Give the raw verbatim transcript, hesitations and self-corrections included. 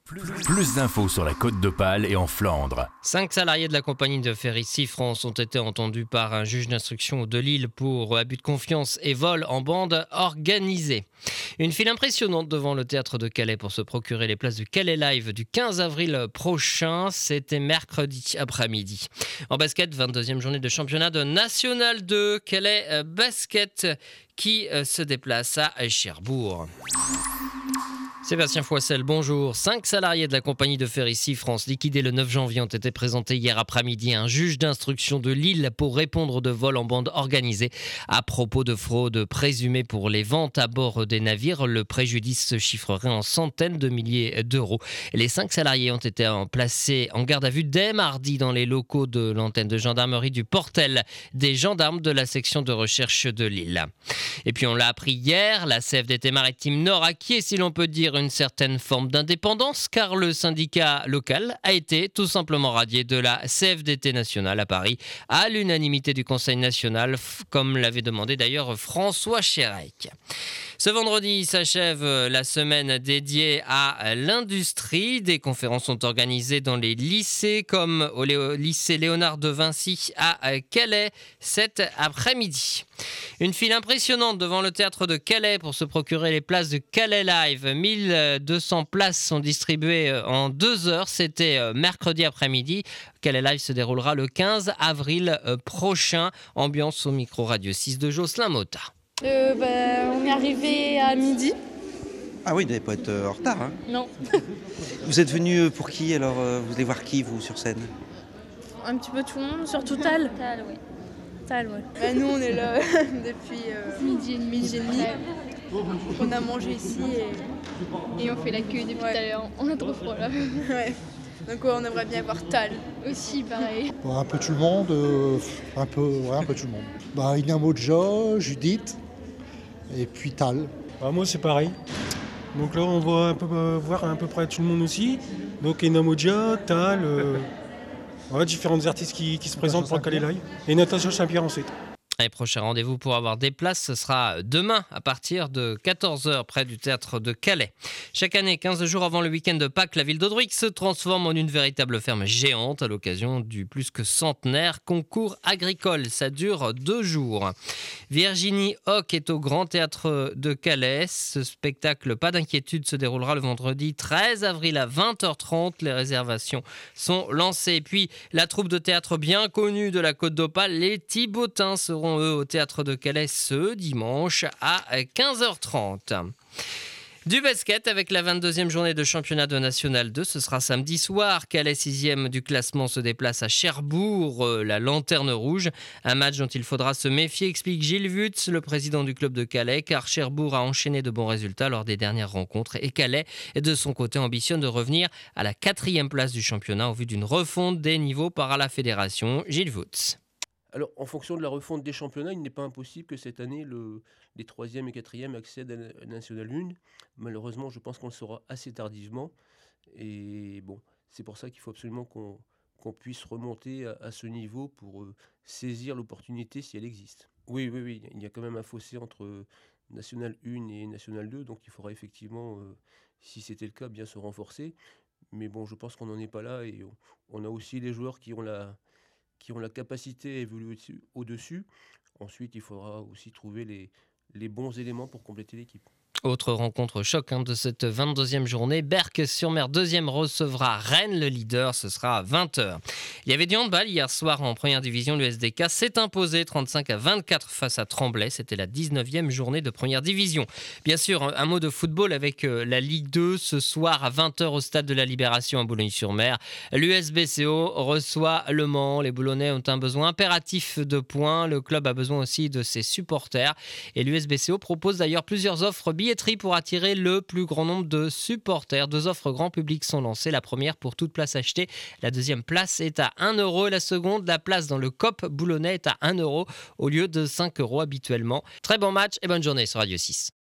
Plus d'infos sur la Côte d'Opale et en Flandre. Cinq salariés de la compagnie de ferry Sea France ont été entendus par un juge d'instruction de Lille pour abus de confiance et vol en bande organisée. Une file impressionnante devant le théâtre de Calais pour se procurer les places du Calais Live du quinze avril prochain. C'était mercredi après-midi. En basket, vingt-deuxième journée de championnat de National deux. Calais Basket qui se déplace à Cherbourg. Sébastien Foissel, bonjour. Cinq salariés de la compagnie de ferry Sea France liquidés le neuf janvier ont été présentés hier après-midi à un juge d'instruction de Lille pour répondre de vol en bande organisée à propos de fraude présumée pour les ventes à bord des navires. Le préjudice se chiffrerait en centaines de milliers d'euros. Les cinq salariés ont été placés en garde à vue dès mardi dans les locaux de l'antenne de gendarmerie du Portel des gendarmes de la section de recherche de Lille. Et puis on l'a appris hier, la C F D T Maritime Nord acquiert, si l'on peut dire, une certaine forme d'indépendance car le syndicat local a été tout simplement radié de la C F D T nationale à Paris à l'unanimité du Conseil national, comme l'avait demandé d'ailleurs François Chérèque. Ce vendredi s'achève la semaine dédiée à l'industrie. Des conférences sont organisées dans les lycées comme au lycée Léonard de Vinci à Calais cet après-midi. Une file impressionnante devant le théâtre de Calais pour se procurer les places de Calais Live. mille deux cents places sont distribuées en deux heures. C'était mercredi après-midi. Calais Live se déroulera le quinze avril prochain. Ambiance au micro Radio six de Jocelyn Motta. Euh, bah, on est arrivé à midi. Ah oui, vous n'allez pas être en retard. Hein. Non. Vous êtes venu pour qui alors? Vous allez voir qui, vous, sur scène? Un petit peu tout le monde, surtout Tal. Tal, oui. Tal, ouais. Bah, nous, on est là depuis euh, midi et demi. Midi et demi. On a mangé ici et... Et on fait la queue depuis ouais. tout à l'heure. On a trop froid, là. Ouais. Donc ouais, on aimerait bien voir Tal. Aussi, pareil. Bon, un peu tout le monde, euh, un, peu, ouais, un peu tout le monde. Bah, Inamoja, Judith, et puis Tal. Bah, moi, c'est pareil. Donc là, on va un peu, euh, voir à peu près tout le monde aussi. Donc Inamoja, Tal, euh, ouais, différents artistes qui, qui se présentent pour le Calais Live. Et Natacha Saint-Pierre ensuite. Et prochain rendez-vous pour avoir des places, ce sera demain à partir de quatorze heures près du théâtre de Calais. Chaque année, quinze jours avant le week-end de Pâques, la ville d'Audruic se transforme en une véritable ferme géante à l'occasion du plus que centenaire concours agricole. Ça dure deux jours. Virginie Hoc est au Grand Théâtre de Calais. Ce spectacle, pas d'inquiétude, se déroulera le vendredi treize avril à vingt heures trente. Les réservations sont lancées. Puis la troupe de théâtre bien connue de la Côte d'Opale, les Thibotins, seront eux au théâtre de Calais ce dimanche à quinze heures trente. Du basket avec la vingt-deuxième journée de championnat de National deux, ce sera samedi soir. Calais sixième du classement se déplace à Cherbourg, la Lanterne Rouge. Un match dont il faudra se méfier, explique Gilles Wutz, le président du club de Calais, car Cherbourg a enchaîné de bons résultats lors des dernières rencontres et Calais, de son côté, ambitionne de revenir à la quatrième place du championnat en vue d'une refonte des niveaux par la fédération. Gilles Wutz. Alors, en fonction de la refonte des championnats, il n'est pas impossible que cette année, le, les troisième et quatrième accèdent à National un. Malheureusement, je pense qu'on le saura assez tardivement. Et bon, c'est pour ça qu'il faut absolument qu'on, qu'on puisse remonter à, à ce niveau pour euh, saisir l'opportunité si elle existe. Oui, oui, oui, il y a quand même un fossé entre National un et National deux, donc il faudra effectivement, euh, si c'était le cas, bien se renforcer. Mais bon, je pense qu'on n'en est pas là et on, on a aussi les joueurs qui ont la... qui ont la capacité à évoluer au-dessus. Ensuite, il faudra aussi trouver les, les bons éléments pour compléter l'équipe. Autre rencontre choc hein, de cette vingt-deuxième journée, Berck-sur-Mer deuxième recevra Rennes, le leader, ce sera à vingt heures. Il y avait du handball hier soir en première division, l'U S D K s'est imposé trente-cinq à vingt-quatre face à Tremblay, c'était la dix-neuvième journée de première division. Bien sûr, un mot de football avec la Ligue deux ce soir à vingt heures au stade de la Libération à Boulogne-sur-Mer. L'U S B C O reçoit Le Mans, les Boulonnais ont un besoin impératif de points, le club a besoin aussi de ses supporters et l'U S B C O propose d'ailleurs plusieurs offres billetteries pour attirer le plus grand nombre de supporters. Deux offres grand public sont lancées. La première pour toute place achetée. La deuxième place est à un euro. La seconde, la place dans le C O P boulonnais est à un euro au lieu de cinq euros habituellement. Très bon match et bonne journée sur Radio six.